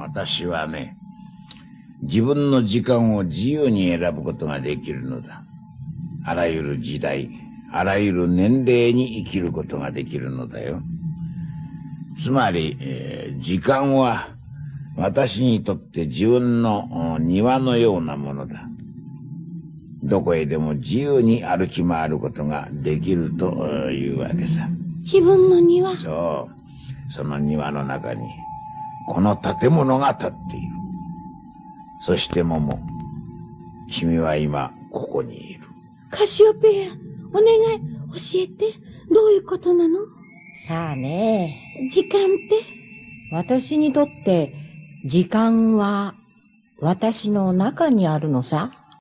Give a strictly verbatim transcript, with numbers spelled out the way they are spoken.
私はね、自分の時間を自由に選ぶことができるのだ。あらゆる時代、あらゆる年齢に生きることができるのだよ。つまり、えー、時間は私にとって自分の庭のようなものだ。どこへでも自由に歩き回ることができるというわけさ。 自分の庭？ そう。その庭の中に、この建物が建っている。そしてモモ、君は今、ここにいる。 カシオペア、お願い、教えて。どういうことなの？ さあね。 時間って？ 私にとって、時間は、私の中にあるのさ。